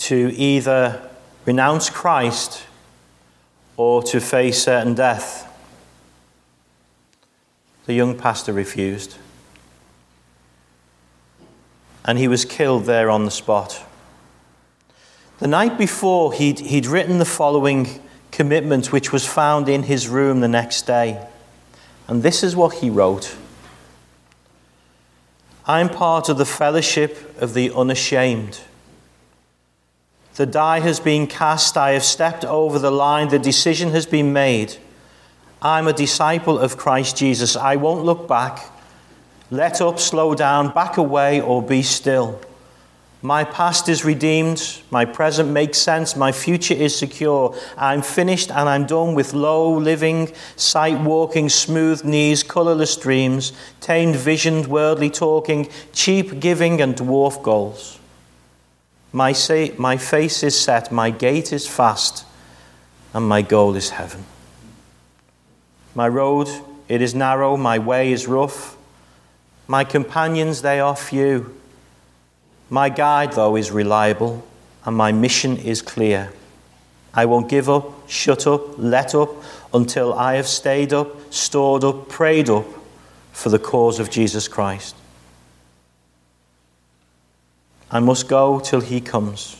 to either renounce Christ or to face certain death. The young pastor refused. And he was killed there on the spot. The night before, he'd written the following commitment, which was found in his room the next day. And this is what he wrote. I'm part of the fellowship of the unashamed. The die has been cast. I have stepped over the line. The decision has been made. I'm a disciple of Christ Jesus. I won't look back. Let up, slow down, back away, or be still. My past is redeemed. My present makes sense. My future is secure. I'm finished and I'm done with low living, sight walking, smooth knees, colourless dreams, tamed vision, worldly talking, cheap giving, and dwarf goals. My face is set, my gait is fast, and my goal is heaven. My road, it is narrow, my way is rough. My companions, they are few. My guide, though, is reliable, and my mission is clear. I won't give up, shut up, let up, until I have stayed up, stored up, prayed up for the cause of Jesus Christ. I must go till he comes.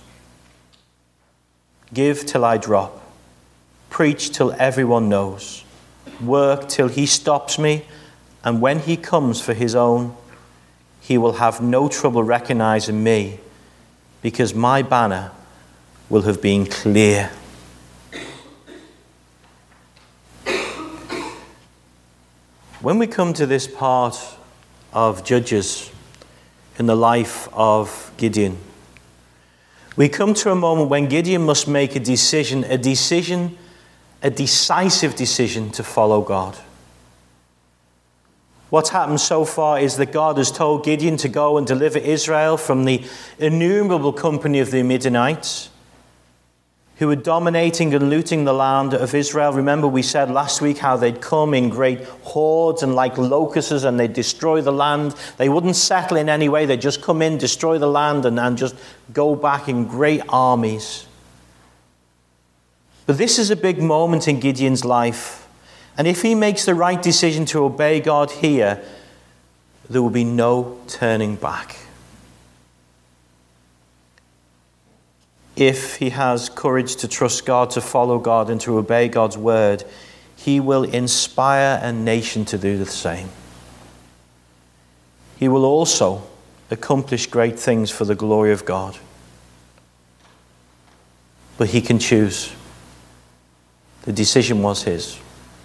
Give till I drop. Preach till everyone knows. Work till he stops me, and when he comes for his own, he will have no trouble recognizing me, because my banner will have been clear. When we come to this part of Judges in the life of Gideon, we come to a moment when Gideon must make a decisive decision to follow God. What's happened so far is that God has told Gideon to go and deliver Israel from the innumerable company of the Midianites, who were dominating and looting the land of Israel. Remember, we said last week how they'd come in great hordes and like locusts, and they'd destroy the land. They wouldn't settle in any way. They'd just come in, destroy the land, and just go back in great armies. But this is a big moment in Gideon's life. And if he makes the right decision to obey God here, there will be no turning back. If he has courage to trust God, to follow God, and to obey God's word, he will inspire a nation to do the same. He will also accomplish great things for the glory of God. But he can choose. The decision was his.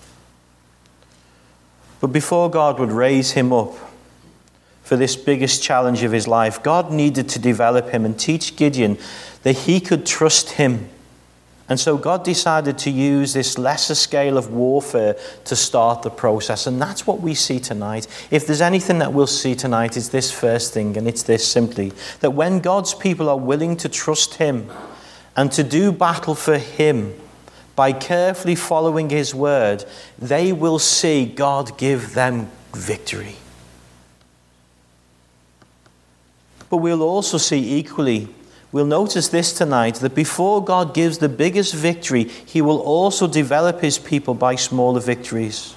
But before God would raise him up for this biggest challenge of his life, God needed to develop him and teach Gideon that he could trust him. And so God decided to use this lesser scale of warfare to start the process. And that's what we see tonight. If there's anything that we'll see tonight, it's this first thing, and it's this simply, that when God's people are willing to trust him and to do battle for him, by carefully following his word, they will see God give them victory. But we'll also see equally, we'll notice this tonight, that before God gives the biggest victory, he will also develop his people by smaller victories.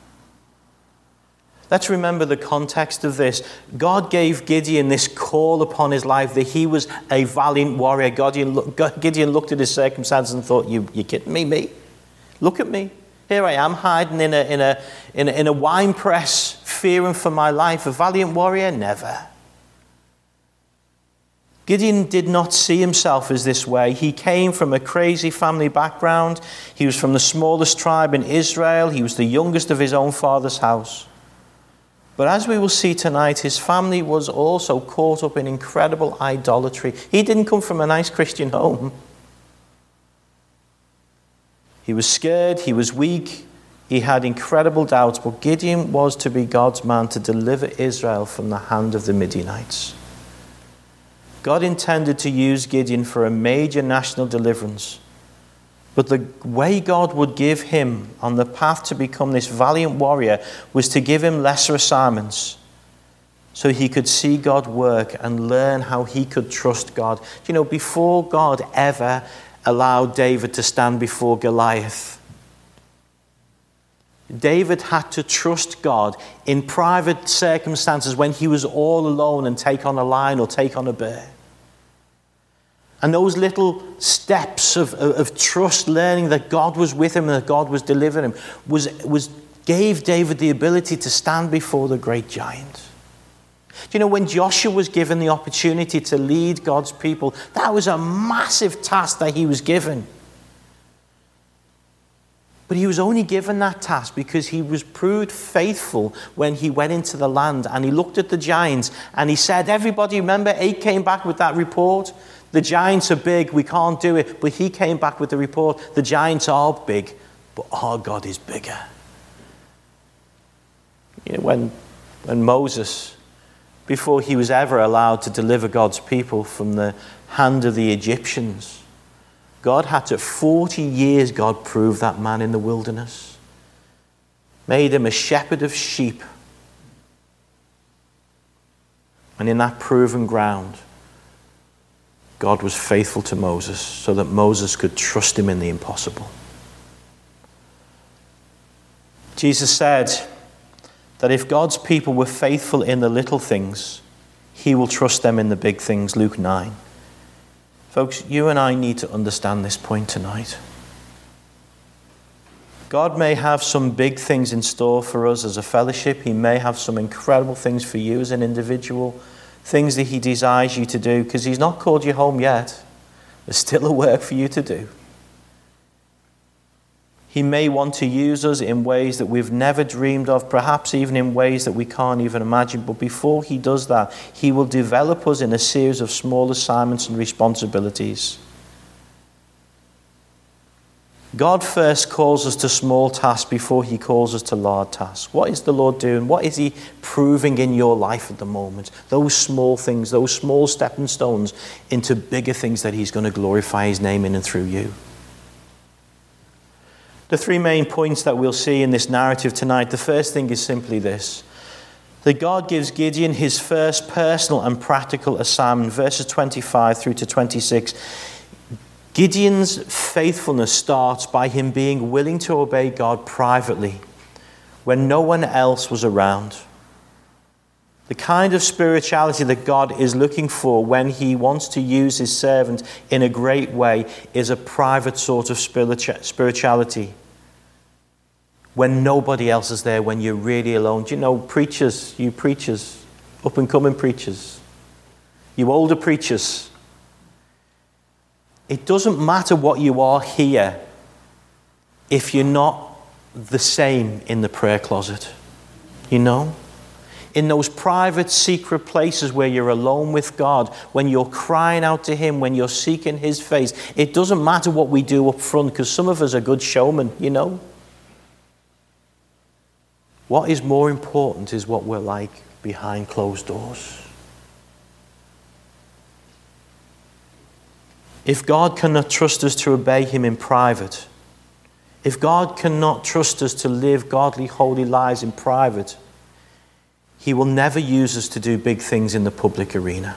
Let's remember the context of this. God gave Gideon this call upon his life that he was a valiant warrior. Gideon looked at his circumstances and thought, you kidding me? Look at me. Here I am hiding in a wine press, fearing for my life. A valiant warrior? Never. Gideon did not see himself as this way. He came from a crazy family background. He was from the smallest tribe in Israel. He was the youngest of his own father's house. But as we will see tonight, his family was also caught up in incredible idolatry. He didn't come from a nice Christian home. He was scared, he was weak, he had incredible doubts, but Gideon was to be God's man to deliver Israel from the hand of the Midianites. God intended to use Gideon for a major national deliverance. But the way God would give him on the path to become this valiant warrior was to give him lesser assignments, so he could see God work and learn how he could trust God. Before God ever allowed David to stand before Goliath, David had to trust God in private circumstances when he was all alone and take on a lion or take on a bear. And those little steps of trust, learning that God was with him and that God was delivering him, gave David the ability to stand before the great giant. When Joshua was given the opportunity to lead God's people, that was a massive task that he was given. But he was only given that task because he was proved faithful when he went into the land and he looked at the giants and he said, everybody, remember, he came back with that report. The giants are big, we can't do it. But he came back with the report, the giants are big, but our God is bigger. When Moses, before he was ever allowed to deliver God's people from the hand of the Egyptians, God had to, 40 years, God proved that man in the wilderness. Made him a shepherd of sheep. And in that proven ground, God was faithful to Moses so that Moses could trust him in the impossible. Jesus said that if God's people were faithful in the little things, he will trust them in the big things, Luke 9. Folks, you and I need to understand this point tonight. God may have some big things in store for us as a fellowship. He may have some incredible things for you as an individual, things that he desires you to do, because he's not called you home yet. There's still a work for you to do. He may want to use us in ways that we've never dreamed of, perhaps even in ways that we can't even imagine. But before he does that, he will develop us in a series of small assignments and responsibilities. God first calls us to small tasks before he calls us to large tasks. What is the Lord doing? What is he proving in your life at the moment? Those small things, those small stepping stones into bigger things that he's going to glorify his name in and through you. The three main points that we'll see in this narrative tonight, the first thing is simply this: that God gives Gideon his first personal and practical assignment, verses 25 through to 26. Gideon's faithfulness starts by him being willing to obey God privately when no one else was around. The kind of spirituality that God is looking for when he wants to use his servant in a great way is a private sort of spirituality. When nobody else is there, when you're really alone. Do you know, preachers, you preachers, up and coming preachers, you older preachers, it doesn't matter what you are here if you're not the same in the prayer closet. You know? In those private, secret places where you're alone with God, when you're crying out to him, when you're seeking his face, it doesn't matter what we do up front, because some of us are good showmen, you know. What is more important is what we're like behind closed doors. If God cannot trust us to obey him in private, if God cannot trust us to live godly, holy lives in private, he will never use us to do big things in the public arena.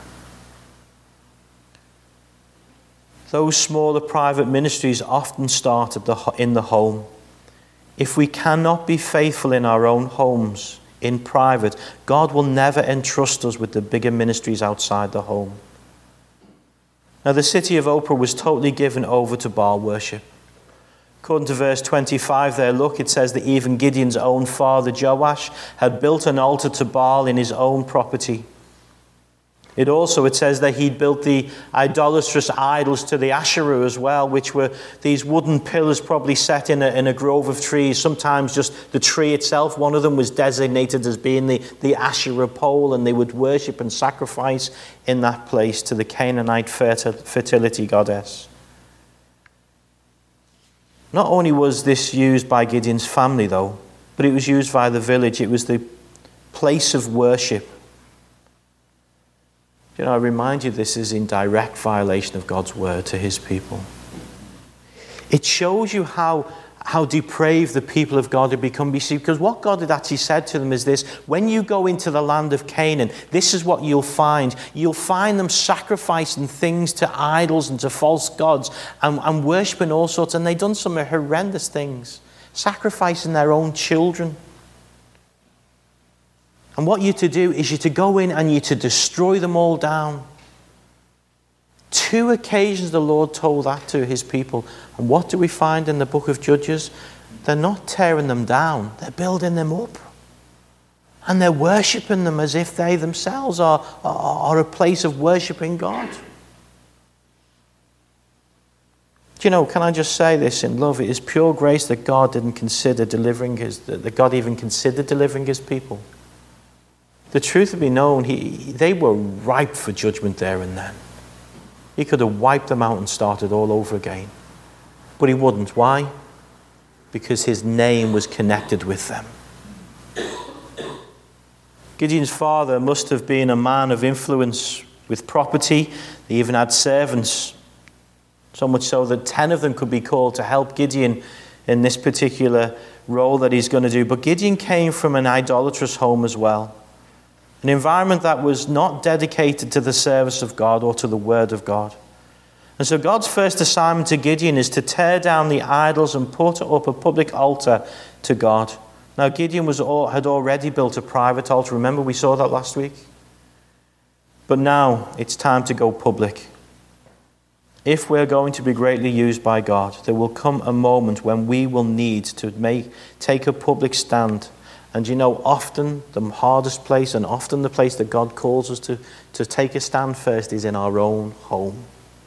Those smaller private ministries often start in the home. If we cannot be faithful in our own homes, in private, God will never entrust us with the bigger ministries outside the home. Now, the city of Ophrah was totally given over to Baal worship. According to verse 25 there, look, it says that even Gideon's own father, Joash, had built an altar to Baal in his own property. It says that he'd built the idolatrous idols to the Asherah as well, which were these wooden pillars probably set in a grove of trees. Sometimes just the tree itself. One of them was designated as being the Asherah pole, and they would worship and sacrifice in that place to the Canaanite fertility goddess. Not only was this used by Gideon's family, though, but it was used by the village. It was the place of worship. You know, I remind you, this is in direct violation of God's word to his people. It shows you how how depraved the people of God had become. Because what God had actually said to them is this: when you go into the land of Canaan, this is what you'll find. You'll find them sacrificing things to idols and to false gods and worshipping all sorts. And they'd done some horrendous things, sacrificing their own children. And what you're to do is you're to go in and you're to destroy them all down. 2 occasions the Lord told that to his people. And what do we find in the book of Judges? They're not tearing them down. They're building them up. And they're worshipping them as if they themselves are a place of worshipping God. Do you know, can I just say this in love? It is pure grace that God didn't consider that God even considered delivering his people. The truth would be known, they were ripe for judgment there and then. He could have wiped them out and started all over again. But he wouldn't. Why? Because his name was connected with them. Gideon's father must have been a man of influence with property. They even had servants. So much so that 10 of them could be called to help Gideon in this particular role that he's going to do. But Gideon came from an idolatrous home as well. An environment that was not dedicated to the service of God or to the word of God. And so God's first assignment to Gideon is to tear down the idols and put up a public altar to God. Now Gideon had already built a private altar. Remember, we saw that last week? But now it's time to go public. If we're going to be greatly used by God, there will come a moment when we will need to take a public stand. And you know, often the hardest place and often the place that God calls us to take a stand first is in our own home.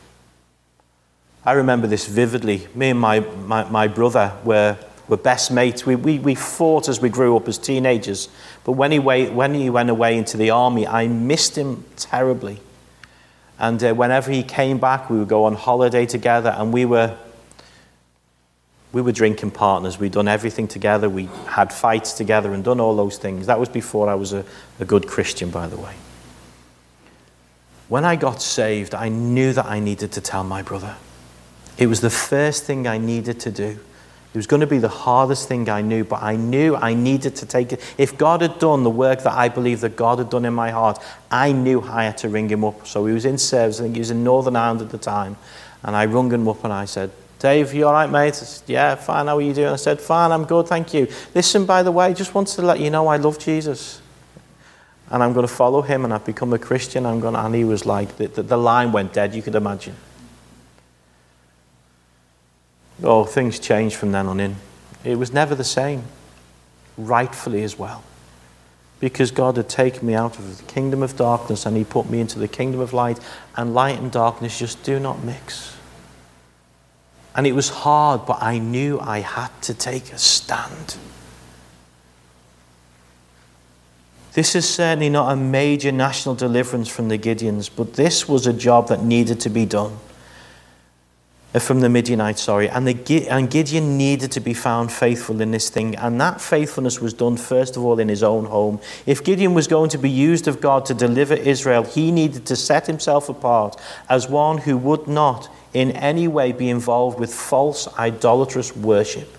I remember this vividly. Me and my brother were best mates. We fought as we grew up as teenagers. But when he went away into the army, I missed him terribly. And whenever he came back, we would go on holiday together, and we were drinking partners. We'd done everything together. We had fights together and done all those things. That was before I was a good Christian, by the way. When I got saved, I knew that I needed to tell my brother. It was the first thing I needed to do. It was going to be the hardest thing I knew, but I knew I needed to take it. If God had done the work that I believe that God had done in my heart, I knew I had to ring him up. So he was in service. I think he was in Northern Ireland at the time. And I rung him up and I said, "Dave, you all right, mate?" He said, "Yeah, fine. How are you doing?" I said, "Fine, I'm good, thank you. Listen, by the way, just wanted to let you know I love Jesus. And I'm going to follow him, and I've become a Christian." And he was like, the line went dead, you could imagine. Oh, things changed from then on in. It was never the same, rightfully as well. Because God had taken me out of the kingdom of darkness and he put me into the kingdom of light. And light and darkness just do not mix. And it was hard, but I knew I had to take a stand. This is certainly not a major national deliverance from the Gideons, but this was a job that needed to be done. From the Midianites, and Gideon needed to be found faithful in this thing, and that faithfulness was done first of all in his own home. If Gideon was going to be used of God to deliver Israel, he needed to set himself apart as one who would not in any way be involved with false idolatrous worship.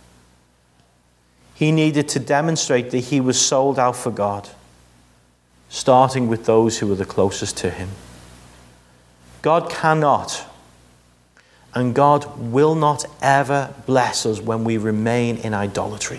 He needed to demonstrate that he was sold out for God, starting with those who were the closest to him. God cannot and God will not ever bless us when we remain in idolatry.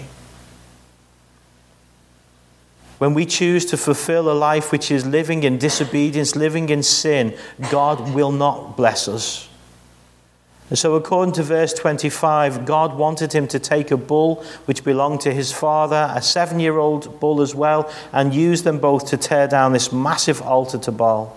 When we choose to fulfill a life which is living in disobedience, living in sin, God will not bless us. And so according to verse 25, God wanted him to take a bull which belonged to his father, a 7-year-old bull as well, and use them both to tear down this massive altar to Baal.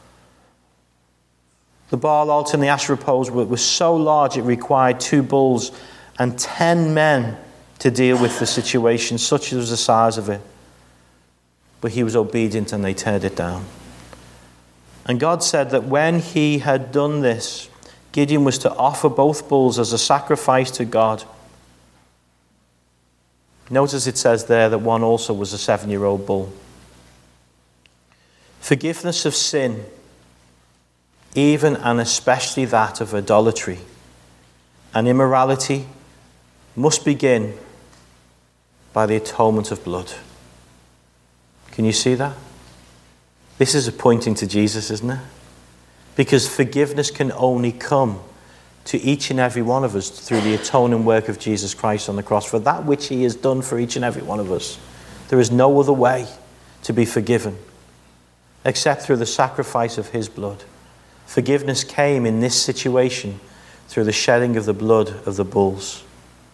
The Baal altar and the Asherah poles were so large it required 2 bulls and 10 men to deal with the situation, such was the size of it. But he was obedient and they teared it down. And God said that when he had done this, Gideon was to offer both bulls as a sacrifice to God. Notice it says there that one also was a 7-year-old bull. Forgiveness of sin, even and especially that of idolatry and immorality, must begin by the atonement of blood. Can you see that? This is pointing to Jesus, isn't it? Because forgiveness can only come to each and every one of us through the atoning work of Jesus Christ on the cross, for that which he has done for each and every one of us. There is no other way to be forgiven except through the sacrifice of his blood. Forgiveness came in this situation through the shedding of the blood of the bulls.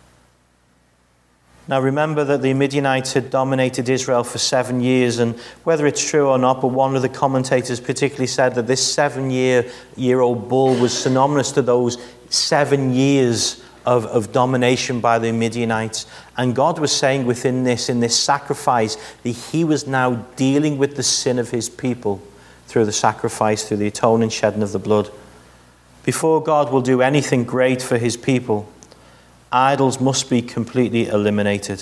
Now remember that the Midianites had dominated Israel for 7 years, and whether it's true or not, but one of the commentators particularly said that this 7-year-old bull was synonymous to those 7 years of domination by the Midianites. And God was saying in this sacrifice, that he was now dealing with the sin of his people through the sacrifice, through the atoning shedding of the blood. Before God will do anything great for his people, idols must be completely eliminated.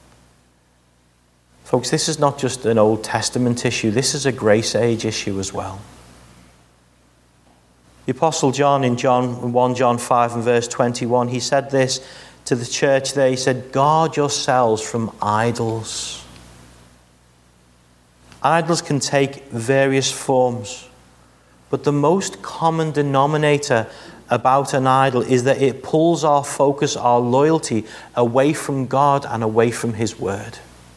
Folks, this is not just an Old Testament issue. This is a grace age issue as well. The Apostle John in 1 John 5 and verse 21, he said this to the church there. He said, guard yourselves from idols. Idols can take various forms, but the most common denominator about an idol is that it pulls our focus, our loyalty, away from God and away from his word.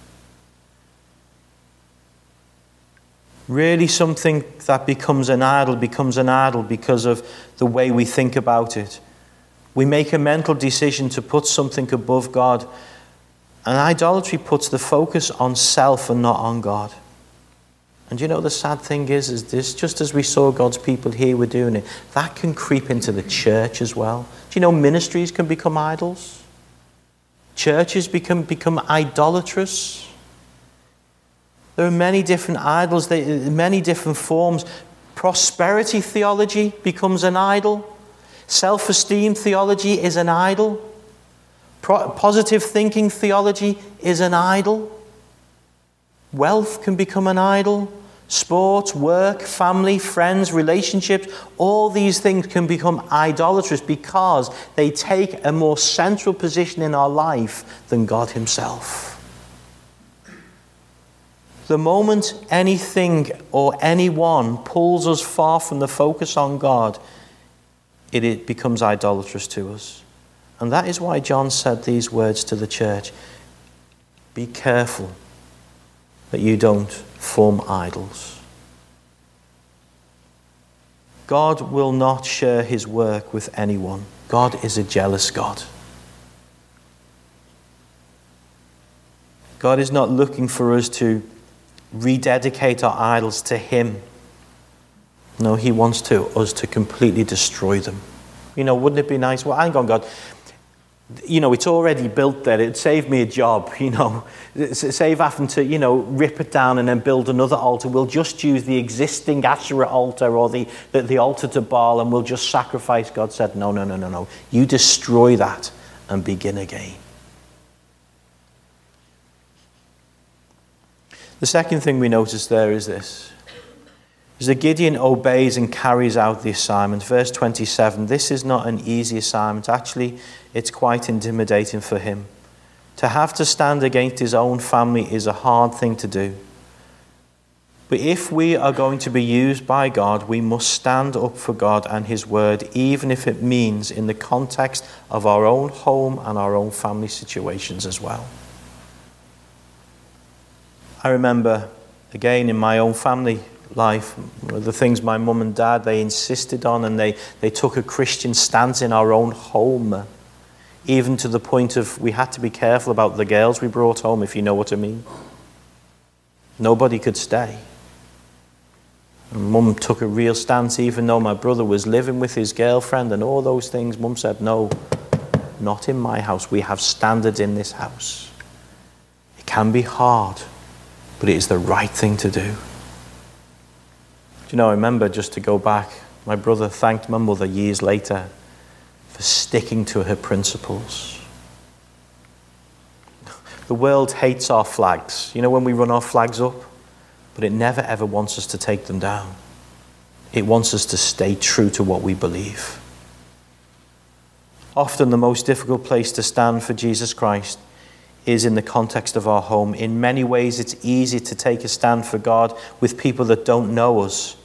Really, something that becomes an idol because of the way we think about it. We make a mental decision to put something above God, and idolatry puts the focus on self and not on God. And you know, the sad thing is this, just as we saw God's people here were doing it, that can creep into the church as well. Do you know ministries can become idols? Churches become idolatrous. There are many different idols, many different forms. Prosperity theology becomes an idol. Self-esteem theology is an idol. Positive thinking theology is an idol. Wealth can become an idol. Sport, work, family, friends, relationships, all these things can become idolatrous because they take a more central position in our life than God himself. The moment anything or anyone pulls us far from the focus on God, it becomes idolatrous to us. And that is why John said these words to the church. Be careful that you don't form idols. God will not share his work with anyone. God is a jealous God. God is not looking for us to rededicate our idols to him. No, he wants us to completely destroy them. You know, wouldn't it be nice? Well, hang on, God. You know, it's already built there. It saved me a job, you know. Save having to, rip it down and then build another altar. We'll just use the existing Asherah altar or the altar to Baal, and we'll just sacrifice. God said, no. You destroy that and begin again. The second thing we notice there is this. Is that Gideon obeys and carries out the assignment. Verse 27, this is not an easy assignment. Actually, it's quite intimidating for him. To have to stand against his own family is a hard thing to do. But if we are going to be used by God, we must stand up for God and his word, even if it means in the context of our own home and our own family situations as well. I remember, again, in my own family life, the things my mum and dad, they insisted on, and they took a Christian stance in our own home, even to the point of we had to be careful about the girls we brought home, if you know what I mean. Nobody could stay. And Mum took a real stance, even though my brother was living with his girlfriend and all those things. Mum said, no, not in my house. We have standards in this house. It can be hard, but it is the right thing to do. I remember, just to go back, my brother thanked my mother years later for sticking to her principles. The world hates our flags. When we run our flags up, but it never ever wants us to take them down. It wants us to stay true to what we believe. Often the most difficult place to stand for Jesus Christ is in the context of our home. In many ways, it's easy to take a stand for God with people that don't know us.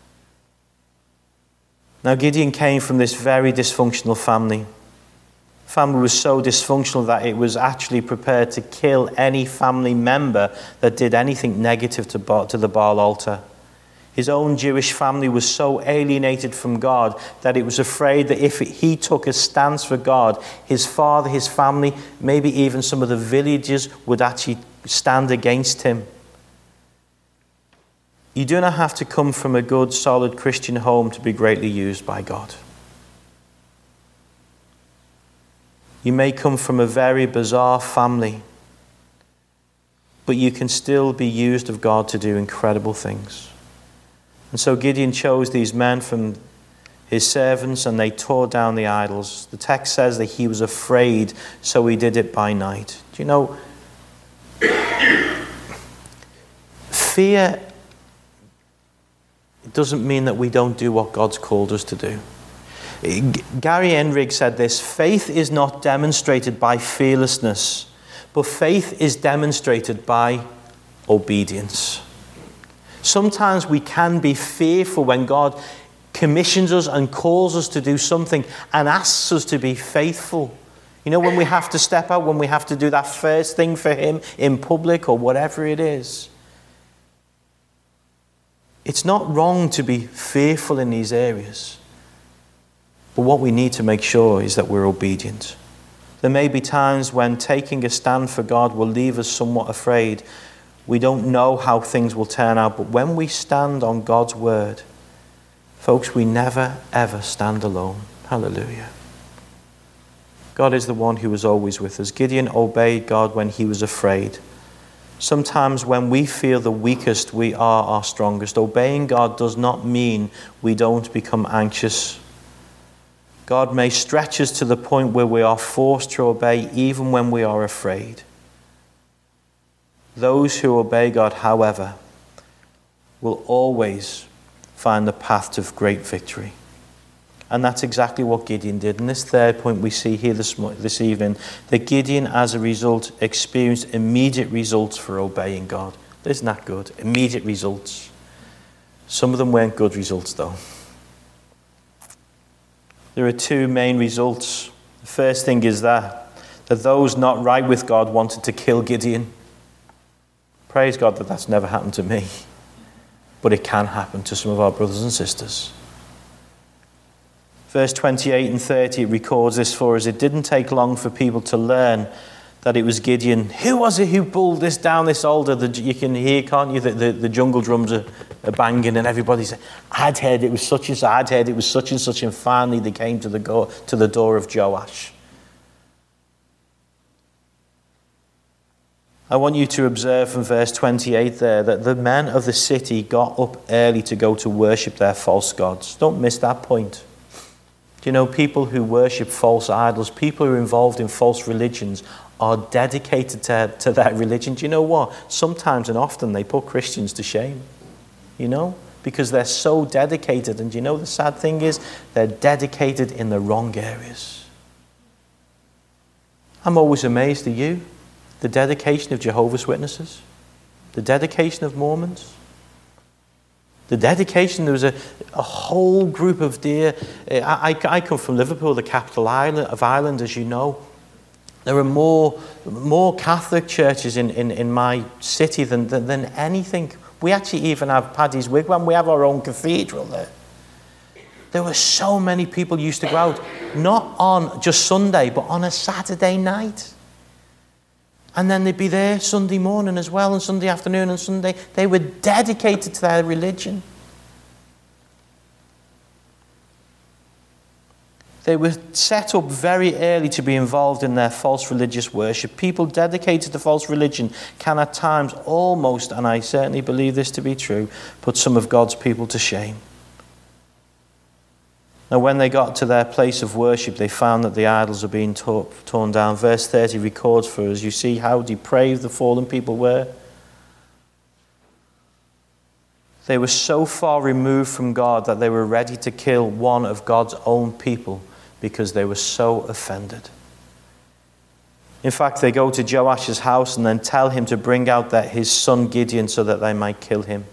Now, Gideon came from this very dysfunctional family. The family was so dysfunctional that it was actually prepared to kill any family member that did anything negative to the Baal altar. His own Jewish family was so alienated from God that it was afraid that if he took a stance for God, his father, his family, maybe even some of the villagers would actually stand against him. You do not have to come from a good, solid Christian home to be greatly used by God. You may come from a very bizarre family, but you can still be used of God to do incredible things. And so Gideon chose these men from his servants, and they tore down the idols. The text says that he was afraid, so he did it by night. Do you know, fear, it doesn't mean that we don't do what God's called us to do. Gary Enrig said this: faith is not demonstrated by fearlessness, but faith is demonstrated by obedience. Sometimes we can be fearful when God commissions us and calls us to do something and asks us to be faithful. You know, when we have to step out, when we have to do that first thing for him in public or whatever it is. It's not wrong to be fearful in these areas. But what we need to make sure is that we're obedient. There may be times when taking a stand for God will leave us somewhat afraid. We don't know how things will turn out, but when we stand on God's word, folks, we never, ever stand alone. Hallelujah. God is the one who is always with us. Gideon obeyed God when he was afraid. Sometimes when we feel the weakest, we are our strongest. Obeying God does not mean we don't become anxious. God may stretch us to the point where we are forced to obey even when we are afraid. Those who obey God, however, will always find the path to great victory. And that's exactly what Gideon did. And this third point we see here this evening, that Gideon, as a result, experienced immediate results for obeying God. Isn't that good? Immediate results. Some of them weren't good results, though. There are two main results. The first thing is that those not right with God wanted to kill Gideon. Praise God that that's never happened to me. But it can happen to some of our brothers and sisters. Verse 28 and 30 records this for us. It didn't take long for people to learn that it was Gideon. Who was it who pulled this down this altar? You can hear, can't you, that the jungle drums are banging and everybody said, I'd heard it was such and such, I'd heard it was such and such, and finally they came to the door of Joash. I want you to observe from verse 28 there that the men of the city got up early to go to worship their false gods. Don't miss that point. Do you know, people who worship false idols, people who are involved in false religions, are dedicated to that religion. Do you know what? Sometimes and often they put Christians to shame, you know, because they're so dedicated. And you know the sad thing is, they're dedicated in the wrong areas. I'm always amazed at you. The dedication of Jehovah's Witnesses, the dedication of Mormons, the dedication, there was a whole group of dear, I come from Liverpool, the capital of Ireland, as you know. There are more Catholic churches in my city than anything. We actually even have Paddy's Wigwam, we have our own cathedral there. There were so many people used to go out, not on just Sunday, but on a Saturday night. And then they'd be there Sunday morning as well, and Sunday afternoon and Sunday. They were dedicated to their religion. They were set up very early to be involved in their false religious worship. People dedicated to false religion can at times almost, and I certainly believe this to be true, put some of God's people to shame. Now, when they got to their place of worship, they found that the idols were being torn down. Verse 30 records for us, you see how depraved the fallen people were. They were so far removed from God that they were ready to kill one of God's own people because they were so offended. In fact, they go to Joash's house and then tell him to bring out his son Gideon so that they might kill him.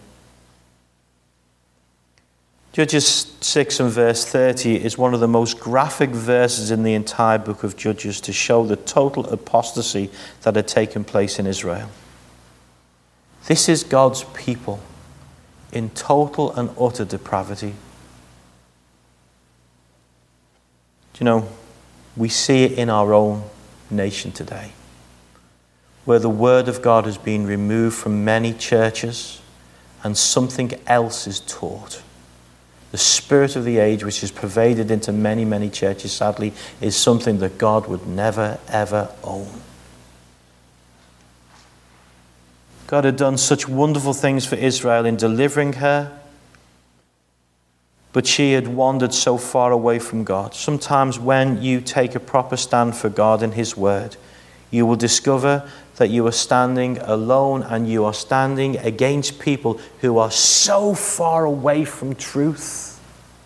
Judges 6 and verse 30 is one of the most graphic verses in the entire book of Judges to show the total apostasy that had taken place in Israel. This is God's people in total and utter depravity. Do you know, we see it in our own nation today, where the word of God has been removed from many churches and something else is taught. The spirit of the age, which is pervaded into many, many churches, sadly, is something that God would never, ever own. God had done such wonderful things for Israel in delivering her, but she had wandered so far away from God. Sometimes when you take a proper stand for God and his word, you will discover that you are standing alone and you are standing against people who are so far away from truth.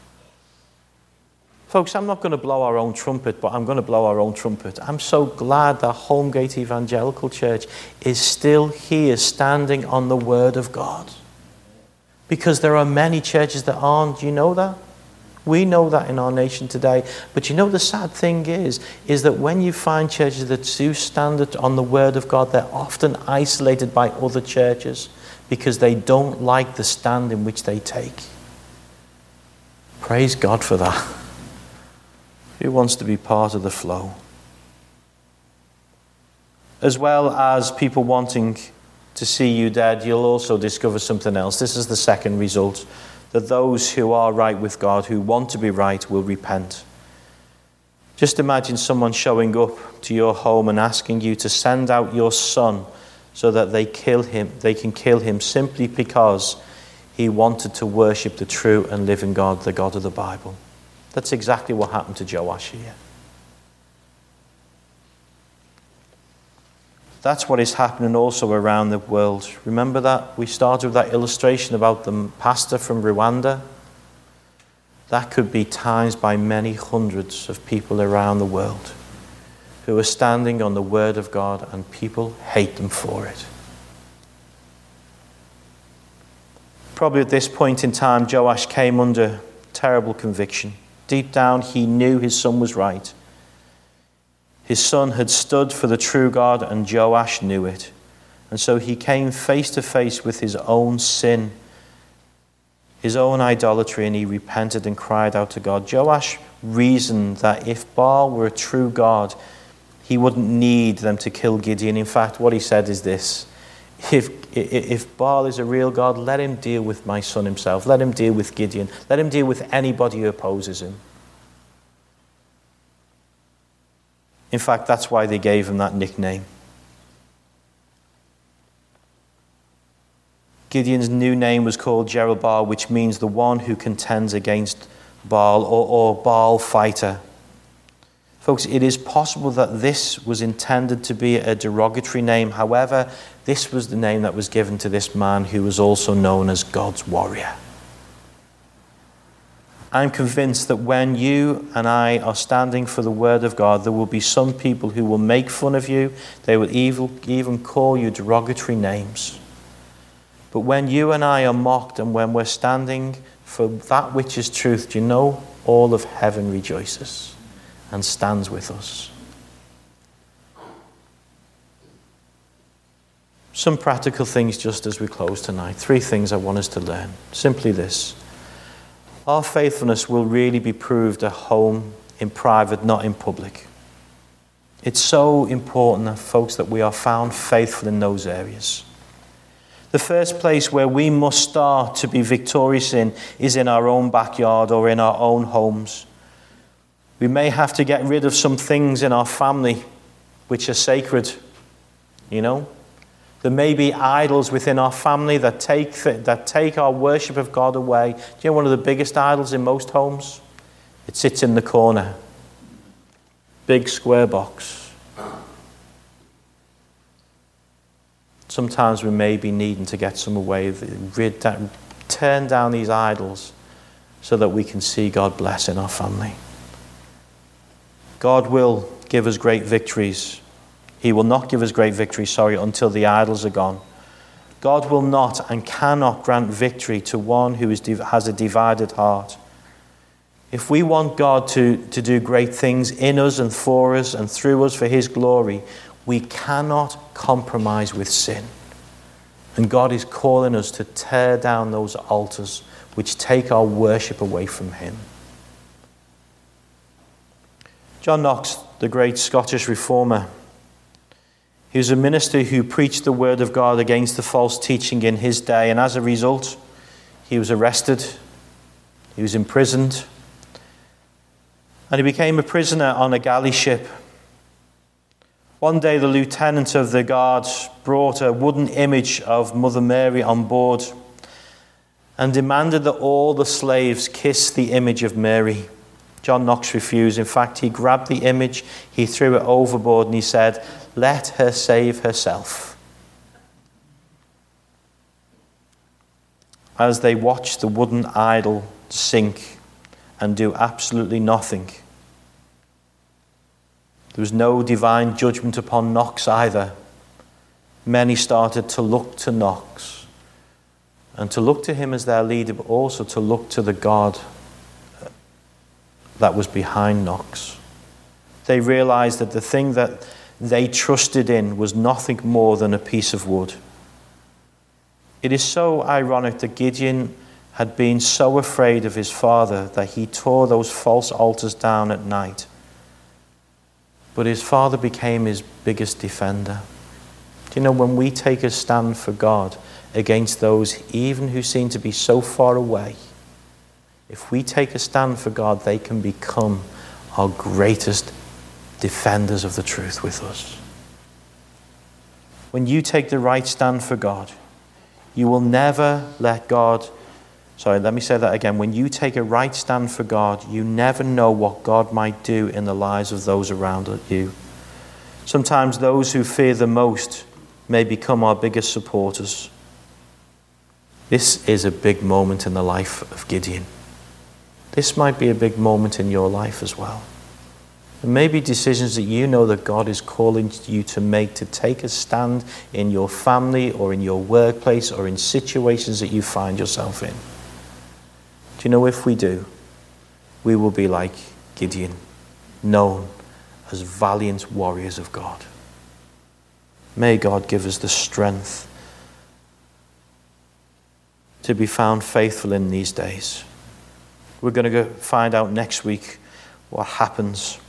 Folks, I'm not going to blow our own trumpet, but I'm going to blow our own trumpet. I'm so glad that Holmgate Evangelical Church is still here standing on the word of God. Because there are many churches that aren't. Do you know that? We know that in our nation today. But you know the sad thing is that when you find churches that do stand on the word of God, they're often isolated by other churches because they don't like the stand in which they take. Praise God for that. Who wants to be part of the flow? As well as people wanting to see you dead, you'll also discover something else. This is the second result, that those who are right with God, who want to be right, will repent. Just imagine someone showing up to your home and asking you to send out your son so that they can kill him simply because he wanted to worship the true and living God, the God of the Bible. That's exactly what happened to Joash here. That's what is happening also around the world. Remember that? We started with that illustration about the pastor from Rwanda. That could be times by many hundreds of people around the world who are standing on the word of God and people hate them for it. Probably at this point in time, Joash came under terrible conviction. Deep down, he knew his son was right. His son had stood for the true God, and Joash knew it. And so he came face to face with his own sin, his own idolatry, and he repented and cried out to God. Joash reasoned that if Baal were a true God, he wouldn't need them to kill Gideon. In fact, what he said is this: if Baal is a real God, let him deal with my son himself. Let him deal with Gideon. Let him deal with anybody who opposes him. In fact, that's why they gave him that nickname. Gideon's new name was called Jerubbaal, which means the one who contends against Baal, or Baal fighter. Folks, it is possible that this was intended to be a derogatory name. However, this was the name that was given to this man who was also known as God's warrior. I'm convinced that when you and I are standing for the word of God, there will be some people who will make fun of you. They will even call you derogatory names. But when you and I are mocked and when we're standing for that which is truth, do you know all of heaven rejoices and stands with us? Some practical things just as we close tonight. 3 things I want us to learn. Simply this: our faithfulness will really be proved at home, in private, not in public. It's so important, folks, that we are found faithful in those areas. The first place where we must start to be victorious in is in our own backyard or in our own homes. We may have to get rid of some things in our family which are sacred, you know. There may be idols within our family that take our worship of God away. Do you know one of the biggest idols in most homes? It sits in the corner. Big square box. Sometimes we may be needing to get some away, turn down these idols so that we can see God bless in our family. God will give us great victories. He will not give us great victories, until the idols are gone. God will not and cannot grant victory to one who has a divided heart. If we want God to do great things in us and for us and through us for his glory, we cannot compromise with sin. And God is calling us to tear down those altars which take our worship away from him. John Knox, the great Scottish reformer, he was a minister who preached the word of God against the false teaching in his day, and as a result, he was arrested, he was imprisoned, and he became a prisoner on a galley ship. One day, the lieutenant of the guards brought a wooden image of Mother Mary on board and demanded that all the slaves kiss the image of Mary. John Knox refused. In fact, he grabbed the image, he threw it overboard, and he said, "Let her save herself." As they watched the wooden idol sink and do absolutely nothing, there was no divine judgment upon Knox either. Many started to look to Knox and to look to him as their leader, but also to look to the God that was behind Knox. They realized that the thing that they trusted in was nothing more than a piece of wood. It is so ironic that Gideon had been so afraid of his father that he tore those false altars down at night. But his father became his biggest defender. Do you know, when we take a stand for God against those even who seem to be so far away, if we take a stand for God, they can become our greatest defenders of the truth with us. When you take the right stand for God, you will never let God... let me say that again. When you take a right stand for God, you never know what God might do in the lives of those around you. Sometimes those who fear the most may become our biggest supporters. This is a big moment in the life of Gideon. This might be a big moment in your life as well. There may be decisions that you know that God is calling you to make, to take a stand in your family or in your workplace or in situations that you find yourself in. Do you know, if we do, we will be like Gideon, known as valiant warriors of God. May God give us the strength to be found faithful in these days. We're going to go find out next week what happens